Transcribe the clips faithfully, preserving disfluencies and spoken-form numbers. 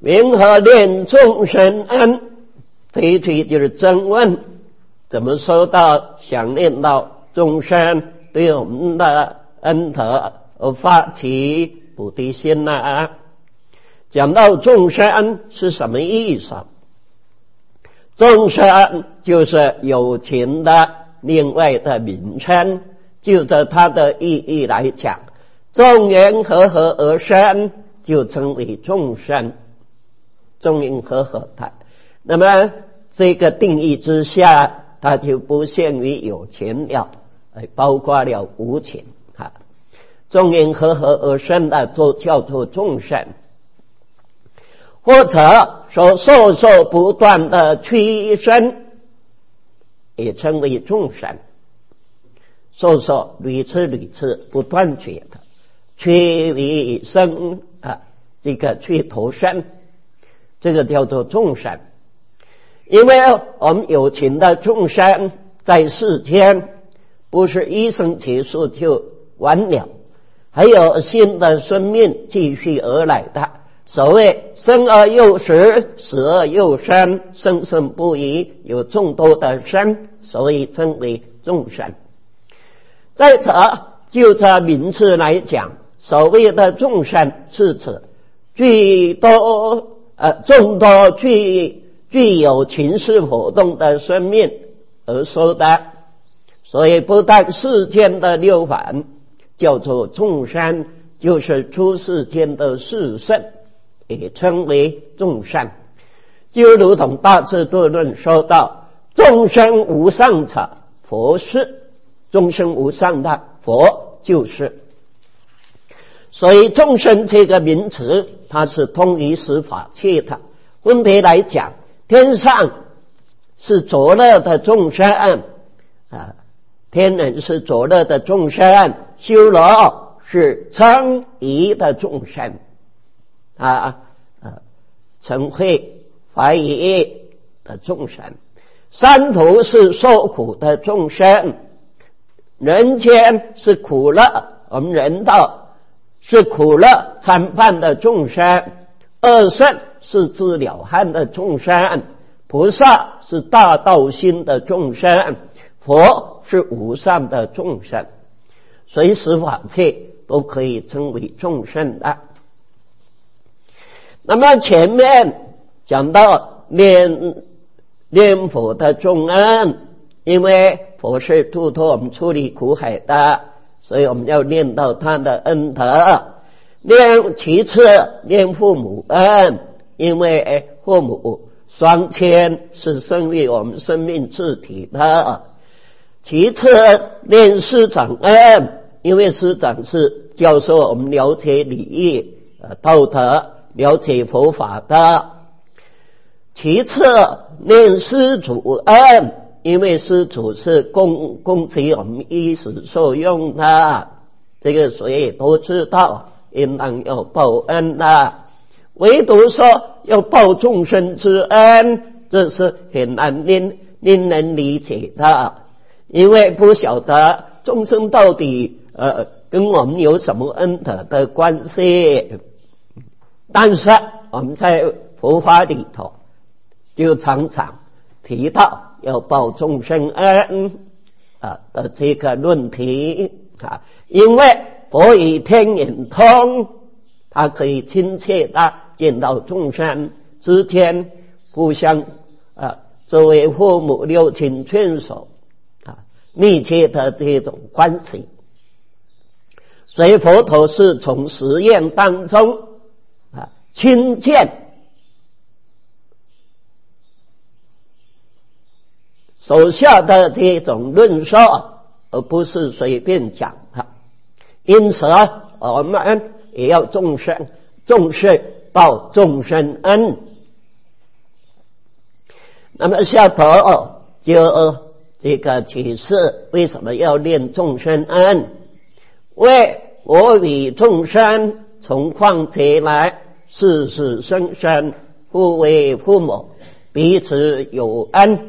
云何念众生恩？这一句就是真问，怎么说到想念到众生对我们的恩德而发起菩提心呢、啊？讲到众生是什么意思？众生就是有情的另外的名称，就着它的意义来讲，众缘和合而生，就称为众生。众缘和合它，那么这个定义之下，它就不限于有情了，包括了无情啊。众缘和合而生的都叫做众生，或者说受受不断的趋生，也称为众生。受受屡次屡次不断觉的趋于生啊，这个趋投生，这个叫做众生。因为我们有情的众生在世间不是一生结束就完了，还有新的生命继续而来的。所谓生而又死，死而又生，生生不已，有众多的生，所以称为众生。再者就这名词来讲，所谓的众生是指具多呃众多具具有情事活动的生命而说的，所以不但世间的六凡叫做众生，就是诸世间的世圣也称为众生。就如同大智度论说到，众生无上者佛是，众生无上的佛就是。所以众生这个名词它是通于十法界的。分别来讲，天上是作乐的众生啊，天人是作乐的众生，修罗是称疑的众生啊，呃，嗔恚怀疑的众生，三途是受苦的众生，人间是苦乐，我们人道是苦乐参半的众生，二圣是知了汉的众生，菩萨是大道心的众生，佛是无上的众生，所以十法界都可以称为众生的。那么前面讲到念念佛的重恩，因为佛是度脱我们出离苦海的，所以我们要念到他的恩德。念其次念父母恩，因为父母双亲是生育我们生命自体的。其次念师长恩，因为师长是教授我们了解礼义道德，了解佛法的。其次念师祖恩，因为师祖是供供给我们衣食受用的，这个谁都知道，应当要报恩的。唯独说要报众生之恩，这是很难令令人理解的，因为不晓得众生到底呃跟我们有什么恩德的关系。但是我们在佛法里头就常常提到要报众生恩啊的这个论题啊，因为佛与天眼通，他可以亲切的见到众生之间互相啊作为父母六亲眷属啊密切的这种关系。所以佛陀是从实验当中啊亲见手下的这种论说，而不是随便讲的。因此我们也要重视重视报众生恩。那么下头就这个解释为什么要念众生恩。为我与众生从旷劫来，世世生生互为父母，彼此有恩。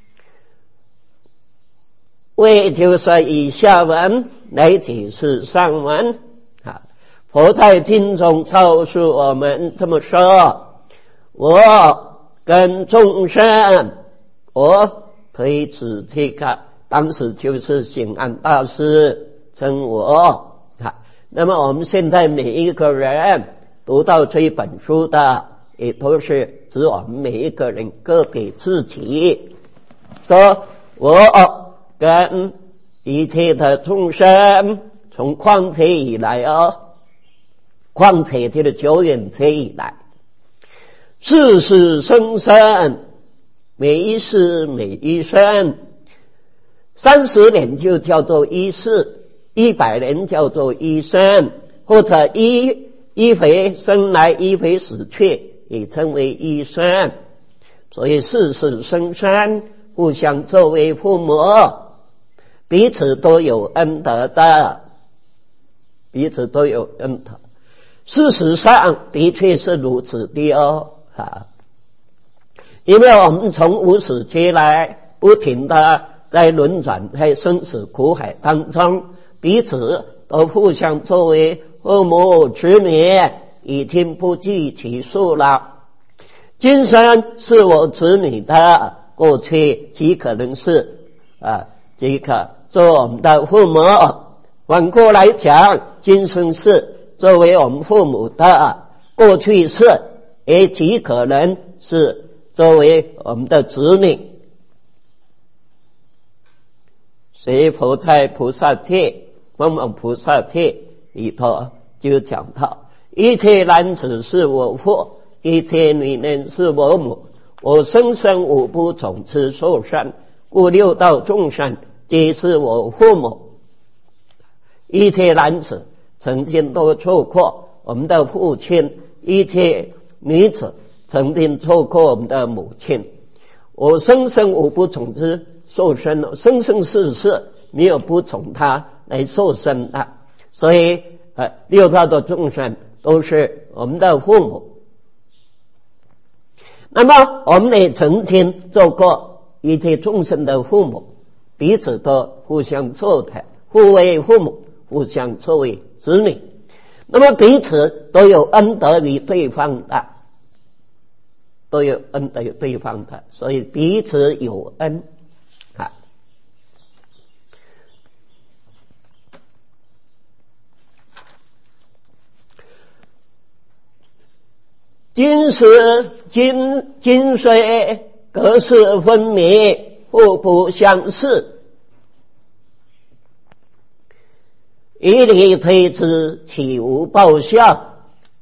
为就是以下文来解释上文啊。佛在经中告诉我们这么说： 我跟众生，我可以指这个，当时就是显安大师称我。那么我们现在每一个人读到这本书的，也都是指我们每一个人个别自己，说我跟一切的众生，从旷劫以来哦，旷劫就是久远劫以来，世世生生，每一世每一生，三十年就叫做一世，一百年叫做一生，或者一一回生来一回死去，也称为一生。所以世世生生互相作为父母，彼此都有恩德的，彼此都有恩德。事实上的确是如此的哦，啊，因为我们从无始劫来不停的在轮转在生死苦海当中，彼此都互相作为父母子女，已经不计其数了。今生是我子女的，过去极可能是啊，这个做我们的父母。反过来讲，今生是作为我们父母的，过去世也极可能是作为我们的子女。所以佛在菩萨戒方往菩萨戒里头就讲到，一切男子是我父，一切女人是我母，我生生无不从此受生，故六道众生皆是我父母。一切男子曾经都错过我们的父亲，一切女子曾经错过我们的母亲，我生生无不从之受生了，生生世世没有不从他来受生的，所以呃，六道的众生都是我们的父母。那么我们也曾经做过一切众生的父母，彼此都互相错的，互为父母，互相作为子女，那么彼此都有恩德于对方的，都有恩德于对方的，所以彼此有恩啊。今时今今虽隔世分明，互不相似，以理推之，岂无报效？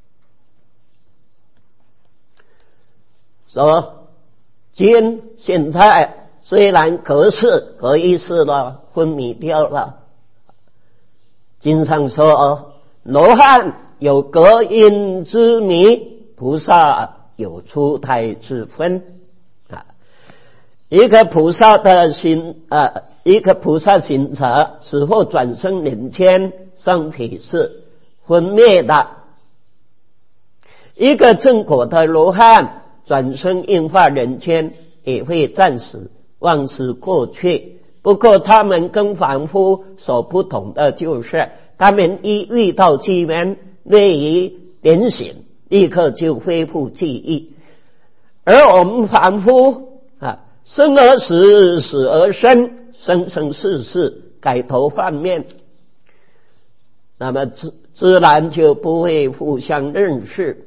说今现在虽然隔世隔一世了，昏迷掉了，经上说罗汉有隔阴之谜，菩萨有出胎之分啊。一个菩萨的心啊，一个菩萨行者死后转生人间，身体是昏灭的；一个正果的罗汉转生应化人间，也会暂时忘失过去。不过他们跟凡夫所不同的就是，他们一遇到机缘，略一点醒，立刻就恢复记忆。而我们凡夫啊，生而死，死而生，生生世世改头换面，那么自自然就不会互相认识。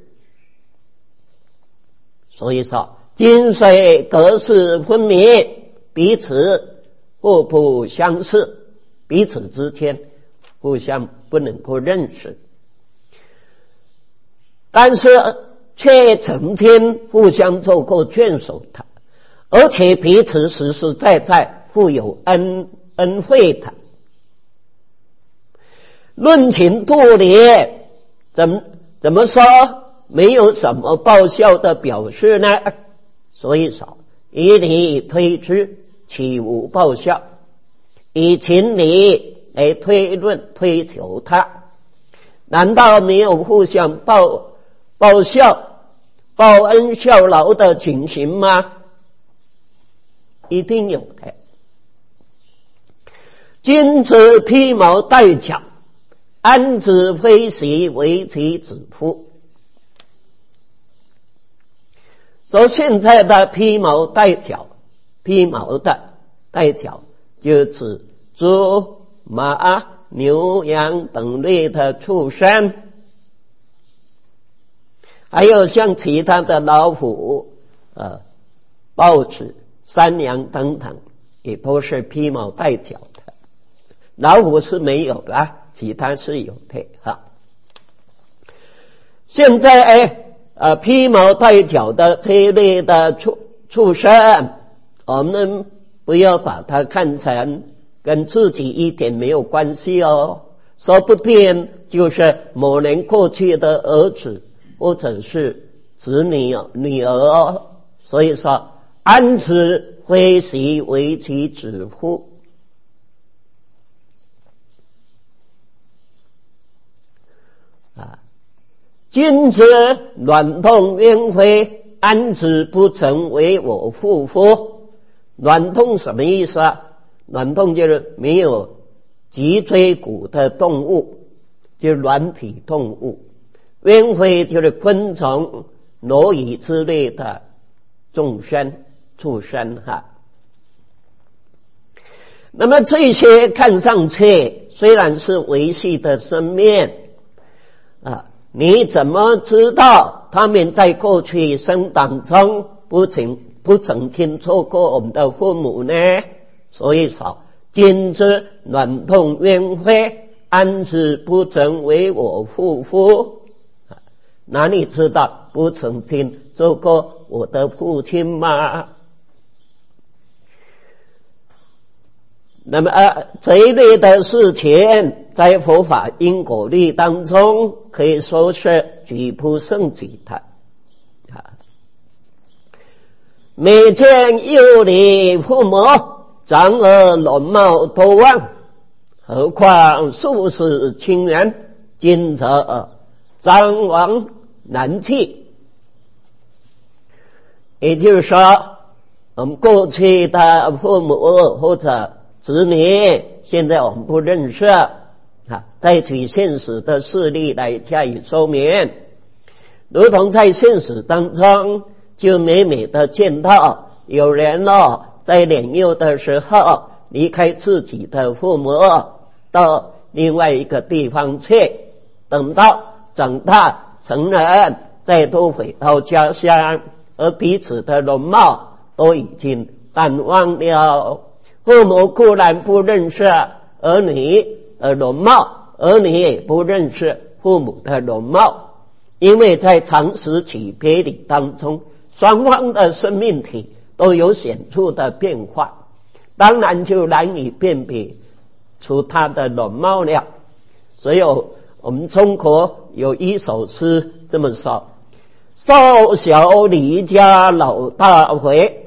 所以说今虽隔世分明，彼此互不相识，彼此之间互相不能够认识，但是却曾经互相做过眷属的，而且彼此实实在在互有恩恩惠的。论情度理，怎么怎么说没有什么报效的表示呢？所以说以理推之，岂无报效？以情理来推论推求它，难道没有互相报报效报恩效劳的情形吗？一定有的。君子披毛戴角，安知非习为其子夫？ 说现在的披毛戴角，披毛的戴角就指猪、马、牛、羊等类的畜生，还有像其他的老虎、呃、豹子、山羊等等，也都是披毛戴角的。老虎是没有的，其他是有的哈。现在哎，呃，披毛戴角的这一类的畜畜生，我们不要把它看成跟自己一点没有关系哦，说不定就是某人过去的儿子或者是子女女儿。所以说，安之非习为其子乎？啊，君子卵痛冤非，安之不成为我父乎？卵痛什么意思啊？卵痛就是没有脊椎骨的动物，就是软体动物。冤非就是昆虫、蝼蚁之类的众生、畜生哈。那么这些看上去虽然是维系的生命啊，你怎么知道他们在过去一生当中不曾不曾听说过我们的父母呢？所以说，今之卵痛冤非，安之不曾为我父乎？哪里知道不曾听说过我的父亲吗？那么、呃、这一类的事情在佛法因果律当中可以说是举不胜举的。每见幼离父母，长而容貌多忘，何况数世亲缘，今则张王难弃。也就是说，我们过去的父母或者子女，现在我们不认识啊，再举现实的事例来加以说明。如同在现实当中，就每每的见到有人哦，在年幼的时候离开自己的父母，到另外一个地方去，等到长大成人，再都回到家乡，而彼此的容貌都已经淡忘了。父母固然不认识儿女的容貌，儿女也不认识父母的容貌，因为在长时期别离当中，双方的生命体都有显著的变化，当然就难以辨别出他的容貌了。所以我们中国有一首诗这么说：少小离家老大回，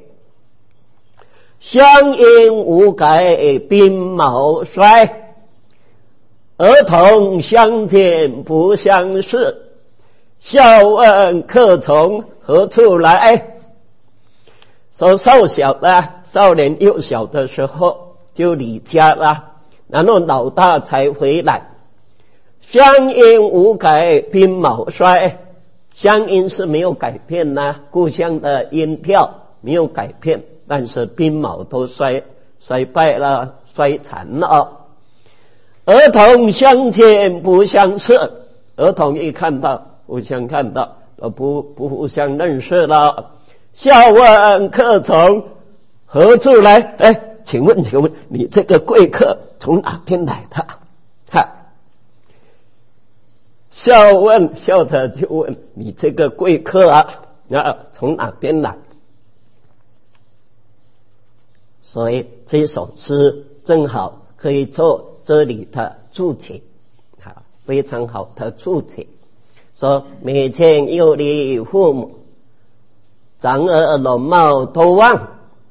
乡音无改鬓毛衰，儿童相见不相识，笑问客从何处来。说少小的少年幼小的时候就离家了，然后老大才回来。乡音无改鬓毛衰，乡音是没有改变呐、啊，故乡的音调没有改变，但是鬓毛都衰衰败了，衰残了。儿童相见不相识，儿童一看到互相看到都不不互相认识了。笑问客从何处来？哎，请问请问你这个贵客从哪边来的？哈，笑问笑着就问你这个贵客啊，啊从哪边来？所以这首诗正好可以做这里的注解，好，非常好的注解。说每见幼离父母，长而容貌多忘，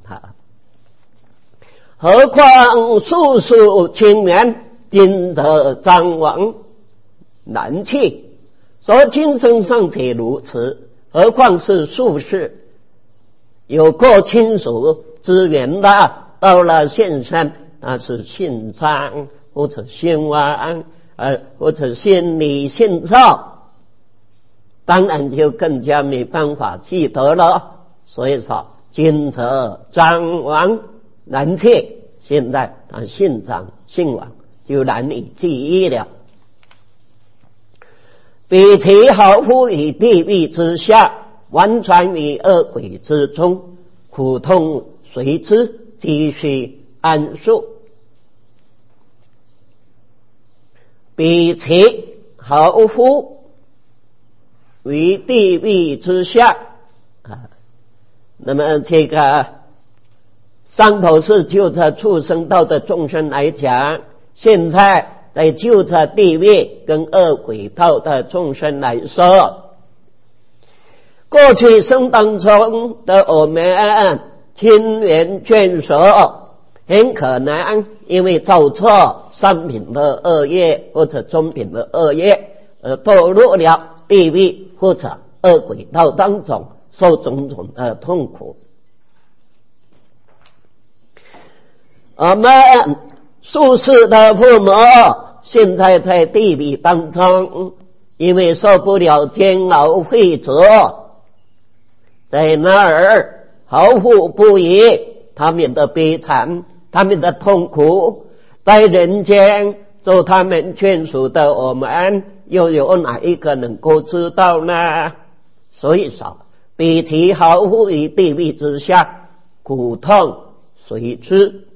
何况数数亲缘，今则张王难弃。说今生尚且如此，何况是数世有过亲属之缘的，到了现生，那是姓张或者姓王，呃，或者姓李姓赵，当然就更加没办法记得了。 所以说今则张王难切，现在他姓张姓王就难以记忆了。彼其好夫于地狱之下，完全于恶鬼之中，苦痛随之，继续安宿。彼其好夫于地狱之下啊，那么这个上头是就着畜生道的众生来讲，现在在就着地狱跟恶鬼道的众生来说，过去生当中的我们亲缘眷属，很可能因为造错上品的恶业或者中品的恶业，而堕入了地狱或者恶鬼道当中，受种种的痛苦。我们宿世的父母现在在地狱当中，因为受不了煎熬费折，在那儿嚎呼不已，他们的悲惨，他们的痛苦，在人间做他们眷属的我们，又有哪一个能够知道呢？所以说，彼其嚎呼于地狱之下，苦痛随之。